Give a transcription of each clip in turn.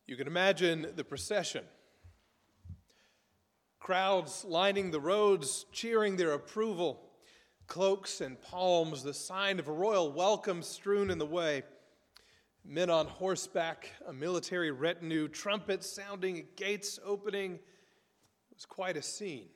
You can imagine the procession. Crowds lining the roads, cheering their approval. Cloaks and palms, the sign of a royal welcome strewn in the way. Men on horseback, a military retinue, trumpets sounding, gates opening. It was quite a scene.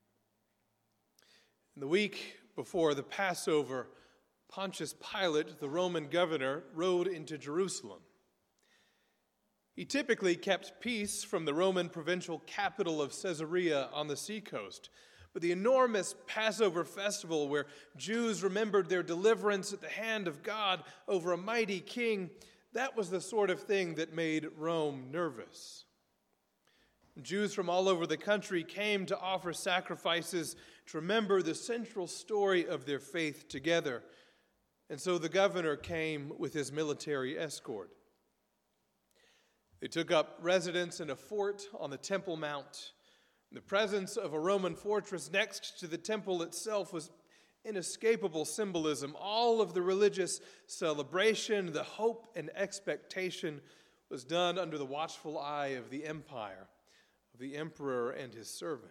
In the week before the Passover, Pontius Pilate, the Roman governor, rode into Jerusalem. He typically kept peace from the Roman provincial capital of Caesarea on the seacoast. But the enormous Passover festival where Jews remembered their deliverance at the hand of God over a mighty king, that was the sort of thing that made Rome nervous. Jews from all over the country came to offer sacrifices to remember the central story of their faith together. And so the governor came with his military escort. They took up residence in a fort on the Temple Mount. The presence of a Roman fortress next to the temple itself was inescapable symbolism. All of the religious celebration, the hope and expectation was done under the watchful eye of the empire, of the emperor and his servant.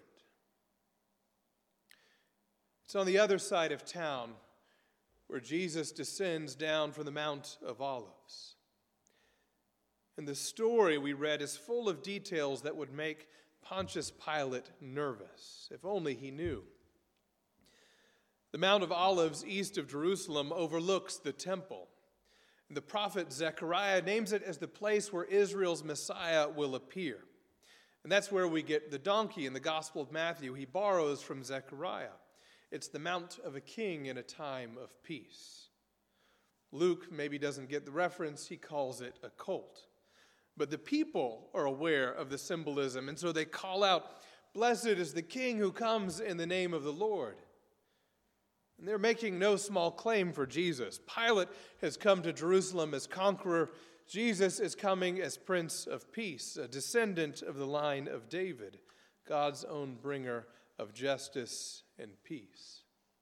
It's on the other side of town where Jesus descends down from the Mount of Olives. And the story we read is full of details that would make Pontius Pilate nervous, if only he knew. The Mount of Olives east of Jerusalem overlooks the temple. The prophet Zechariah names it as the place where Israel's Messiah will appear. And that's where we get the donkey in the Gospel of Matthew. He borrows from Zechariah. It's the mount of a king in a time of peace. Luke maybe doesn't get the reference. He calls it a colt. But the people are aware of the symbolism, and so they call out, "Blessed is the King who comes in the name of the Lord." And they're making no small claim for Jesus. Pilate has come to Jerusalem as conqueror. Jesus is coming as Prince of Peace, a descendant of the line of David, God's own bringer of justice and peace.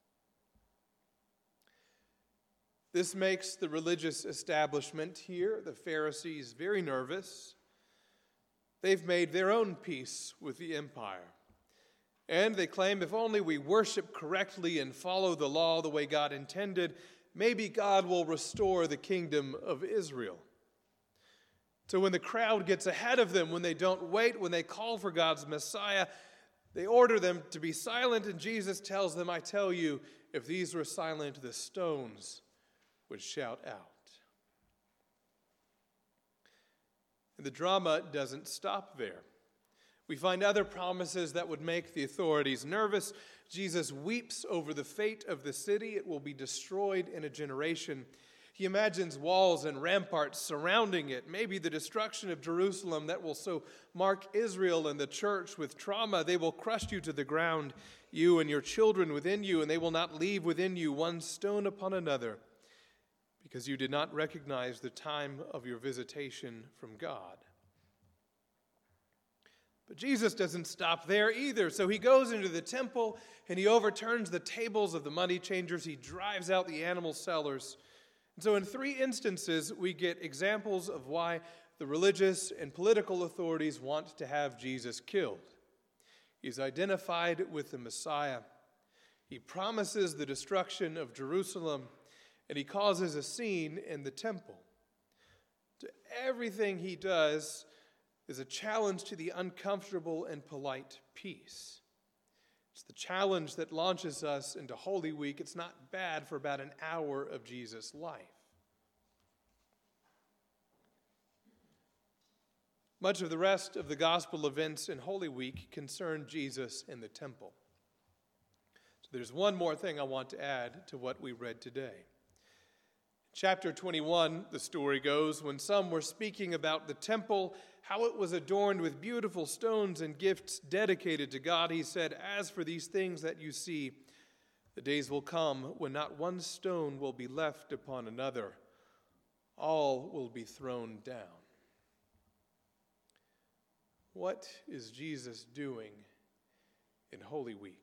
This makes the religious establishment here, the Pharisees, very nervous. They've made their own peace with the empire. And they claim if only we worship correctly and follow the law the way God intended, maybe God will restore the kingdom of Israel. So when the crowd gets ahead of them, when they don't wait, when they call for God's Messiah, they order them to be silent, and Jesus tells them, "I tell you, if these were silent, the stones would shout out." And the drama doesn't stop there. We find other promises that would make the authorities nervous. Jesus weeps over the fate of the city. It will be destroyed in a generation. He imagines walls and ramparts surrounding it, maybe the destruction of Jerusalem that will so mark Israel and the church with trauma. They will crush you to the ground, you and your children within you, and they will not leave within you one stone upon another, because you did not recognize the time of your visitation from God. But Jesus doesn't stop there either. So he goes into the temple and he overturns the tables of the money changers. He drives out the animal sellers. And so in 3 instances, we get examples of why the religious and political authorities want to have Jesus killed. He's identified with the Messiah. He promises the destruction of Jerusalem, and he causes a scene in the temple. So everything he does is a challenge to the uncomfortable and polite peace. It's the challenge that launches us into Holy Week. It's not bad for about an hour of Jesus' life. Much of the rest of the gospel events in Holy Week concern Jesus in the temple. So there's one more thing I want to add to what we read today. Chapter 21, the story goes, when some were speaking about the temple, how it was adorned with beautiful stones and gifts dedicated to God, he said, "As for these things that you see, the days will come when not one stone will be left upon another. All will be thrown down." What is Jesus doing in Holy Week?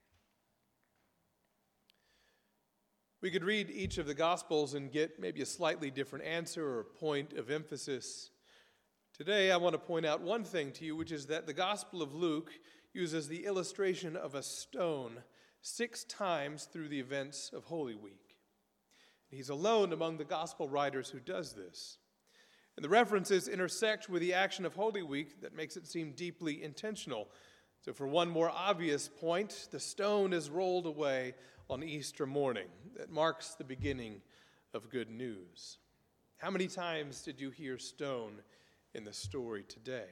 We could read each of the Gospels and get maybe a slightly different answer or point of emphasis. Today, I want to point out one thing to you, which is that the Gospel of Luke uses the illustration of a stone 6 times through the events of Holy Week. He's alone among the Gospel writers who does this. And the references intersect with the action of Holy Week that makes it seem deeply intentional. So for one more obvious point, the stone is rolled away on Easter morning. That marks the beginning of good news. How many times did you hear stone in the story today?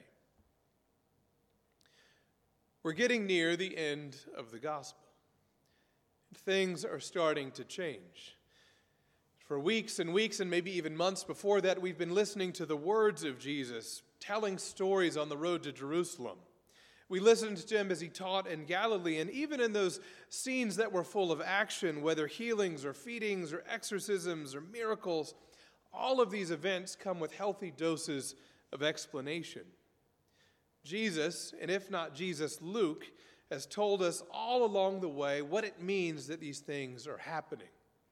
We're getting near the end of the gospel. Things are starting to change. For weeks and weeks and maybe even months before that, we've been listening to the words of Jesus, telling stories on the road to Jerusalem. We listened to him as he taught in Galilee, and even in those scenes that were full of action, whether healings or feedings or exorcisms or miracles, all of these events come with healthy doses of explanation. Jesus, and if not Jesus, Luke, has told us all along the way what it means that these things are happening.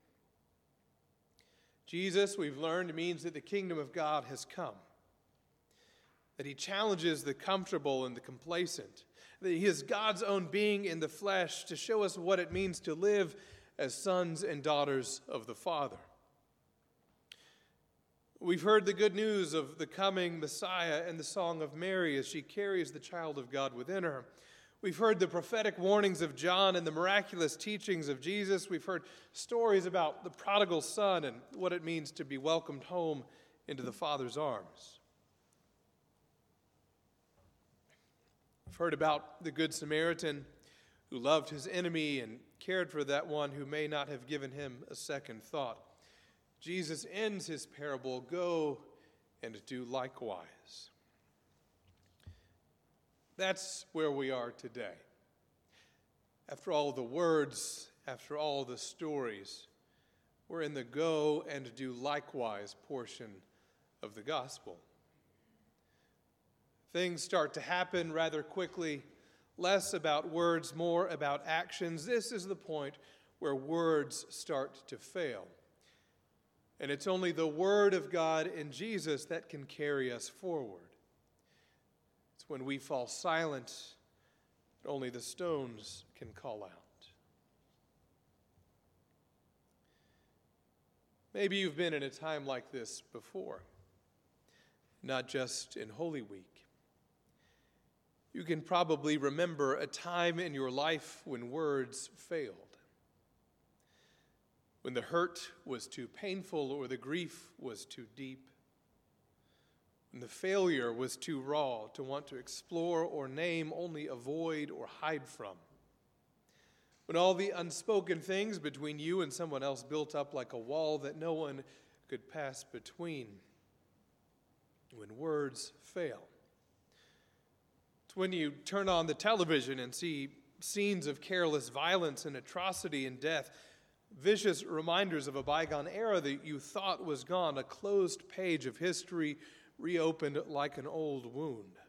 Jesus, we've learned, means that the kingdom of God has come, that he challenges the comfortable and the complacent, that he is God's own being in the flesh to show us what it means to live as sons and daughters of the Father. We've heard the good news of the coming Messiah and the song of Mary as she carries the child of God within her. We've heard the prophetic warnings of John and the miraculous teachings of Jesus. We've heard stories about the prodigal son and what it means to be welcomed home into the Father's arms. We've heard about the Good Samaritan who loved his enemy and cared for that one who may not have given him a second thought. Jesus ends his parable, "Go and do likewise." That's where we are today. After all the words, after all the stories, we're in the "go and do likewise" portion of the gospel. Things start to happen rather quickly, less about words, more about actions. This is the point where words start to fail. And it's only the Word of God in Jesus that can carry us forward. It's when we fall silent that only the stones can call out. Maybe you've been in a time like this before, not just in Holy Week. You can probably remember a time in your life when words failed. When the hurt was too painful or the grief was too deep. When the failure was too raw to want to explore or name, only avoid or hide from. When all the unspoken things between you and someone else built up like a wall that no one could pass between. When words fail. It's when you turn on the television and see scenes of careless violence and atrocity and death, vicious reminders of a bygone era that you thought was gone, a closed page of history reopened like an old wound.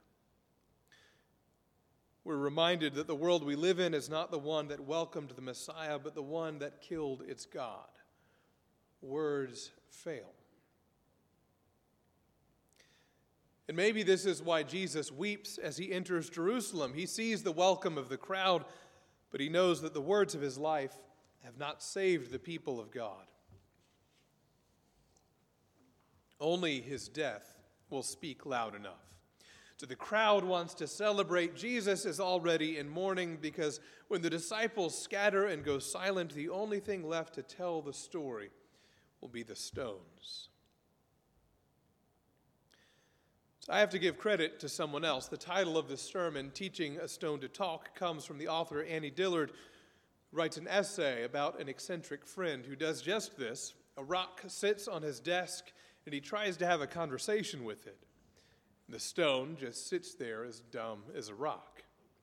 We're reminded that the world we live in is not the one that welcomed the Messiah, but the one that killed its God. Words fail. And maybe this is why Jesus weeps as he enters Jerusalem. He sees the welcome of the crowd, but he knows that the words of his life have not saved the people of God. Only his death will speak loud enough. So the crowd wants to celebrate. Jesus is already in mourning because when the disciples scatter and go silent, the only thing left to tell the story will be the stones. So I have to give credit to someone else. The title of this sermon, Teaching a Stone to Talk, comes from the author Annie Dillard, writes an essay about an eccentric friend who does just this. A rock sits on his desk, and he tries to have a conversation with it. The stone just sits there as dumb as a rock.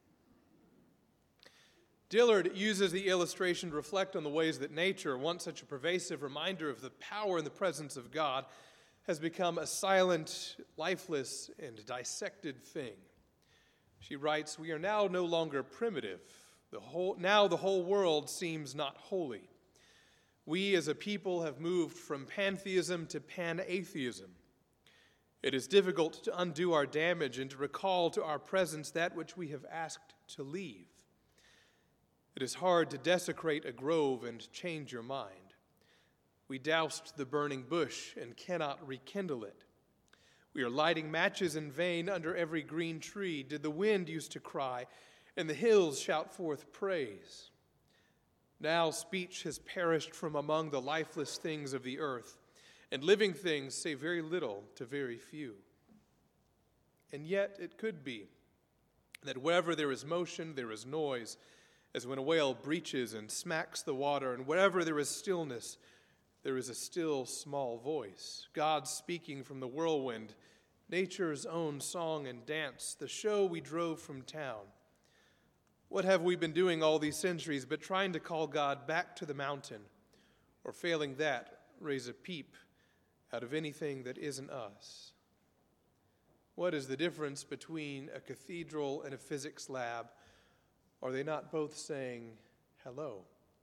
Dillard uses the illustration to reflect on the ways that nature, once such a pervasive reminder of the power and the presence of God, has become a silent, lifeless, and dissected thing. She writes, "We are now no longer primitive. Now the whole world seems not holy. We as a people have moved from pantheism to panatheism. It is difficult to undo our damage and to recall to our presence that which we have asked to leave. It is hard to desecrate a grove and change your mind. We doused the burning bush and cannot rekindle it. We are lighting matches in vain under every green tree. Did the wind used to cry, and the hills shout forth praise? Now speech has perished from among the lifeless things of the earth, and living things say very little to very few. And yet it could be that wherever there is motion, there is noise, as when a whale breaches and smacks the water, and wherever there is stillness, there is a still small voice, God speaking from the whirlwind, nature's own song and dance, the show we drove from town. What have we been doing all these centuries but trying to call God back to the mountain, or failing that, raise a peep out of anything that isn't us? What is the difference between a cathedral and a physics lab? Are they not both saying hello?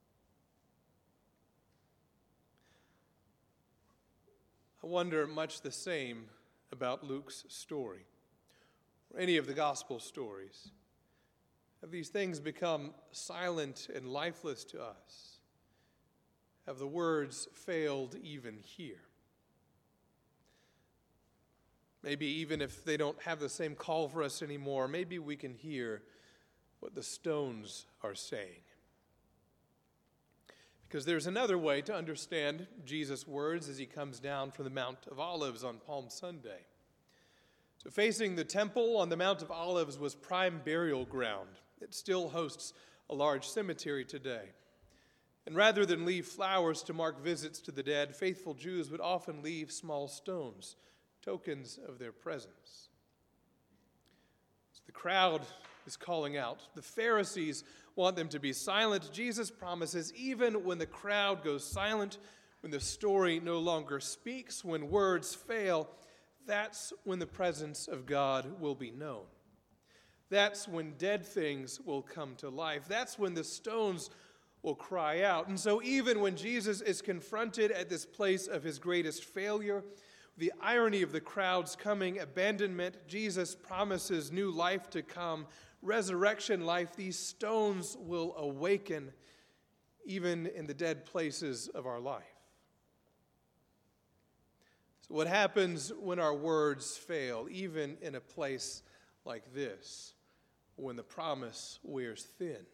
I wonder much the same about Luke's story, or any of the gospel stories. Have these things become silent and lifeless to us? Have the words failed even here? Maybe even if they don't have the same call for us anymore, maybe we can hear what the stones are saying. Because there's another way to understand Jesus' words as he comes down from the Mount of Olives on Palm Sunday. So facing the temple on the Mount of Olives was prime burial ground. It still hosts a large cemetery today. And rather than leave flowers to mark visits to the dead, faithful Jews would often leave small stones, tokens of their presence. So the crowd is calling out. The Pharisees want them to be silent. Jesus promises even when the crowd goes silent, when the story no longer speaks, when words fail, that's when the presence of God will be known. That's when dead things will come to life. That's when the stones will cry out. And so even when Jesus is confronted at this place of his greatest failure, the irony of the crowd's coming abandonment, Jesus promises new life to come, resurrection life. These stones will awaken even in the dead places of our life. So what happens when our words fail, even in a place like this, when the promise wears thin?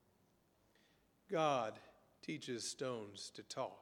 God teaches stones to talk.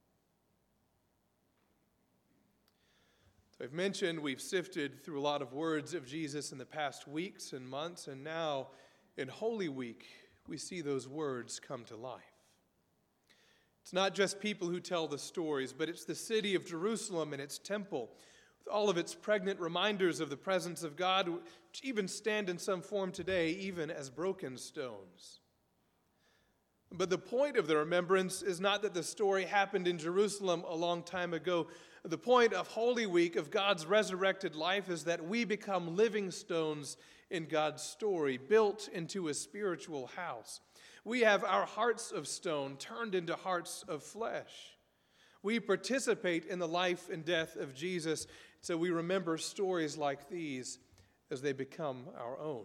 I've mentioned we've sifted through a lot of words of Jesus in the past weeks and months, and now in Holy Week, we see those words come to life. It's not just people who tell the stories, but it's the city of Jerusalem and its temple, with all of its pregnant reminders of the presence of God, which even stand in some form today, even as broken stones. But the point of the remembrance is not that the story happened in Jerusalem a long time ago. The point of Holy Week, of God's resurrected life, is that we become living stones in God's story, built into a spiritual house. We have our hearts of stone turned into hearts of flesh. We participate in the life and death of Jesus, so we remember stories like these as they become our own.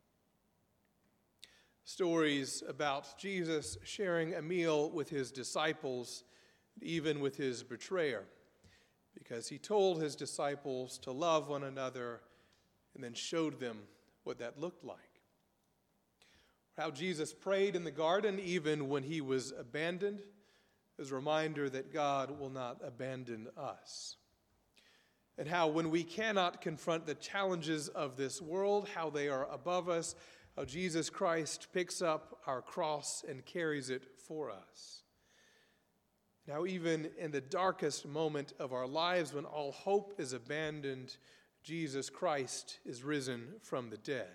Stories about Jesus sharing a meal with his disciples, even with his betrayer, because he told his disciples to love one another and then showed them what that looked like. How Jesus prayed in the garden even when he was abandoned, as a reminder that God will not abandon us. And how when we cannot confront the challenges of this world, how they are above us, how Jesus Christ picks up our cross and carries it for us. Now, even in the darkest moment of our lives, when all hope is abandoned, Jesus Christ is risen from the dead.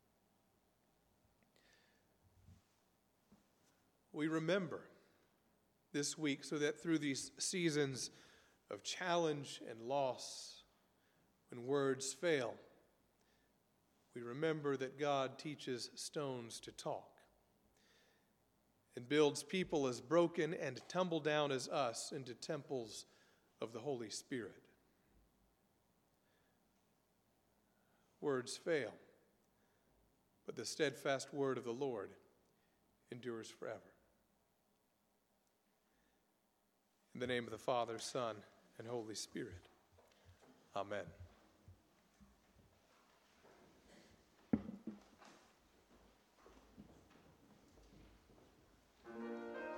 We remember this week so that through these seasons of challenge and loss, when words fail, we remember that God teaches stones to talk and builds people as broken and tumble down as us into temples of the Holy Spirit. words fail, but the steadfast word of the Lord endures forever. In the name of the Father, Son, and Holy Spirit. Amen.